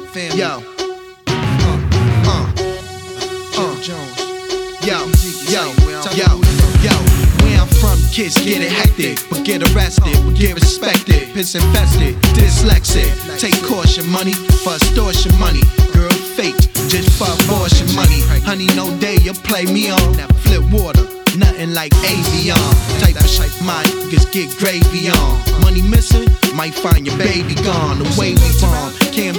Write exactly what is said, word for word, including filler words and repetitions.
family. Yo. Uh. Uh. Jones. Yo. Yo. Yo. Yo. Where I'm from, kids get it hectic, but get arrested, but get respected. Piss infested, dyslexic. Take caution, money for extortion money. Girl fake, just for abortion money. Honey, no day you play me on. Flip water, nothing like Avion. Type of shit my niggas get gravy on. Money missing, might find your baby gone. The way we bomb, can't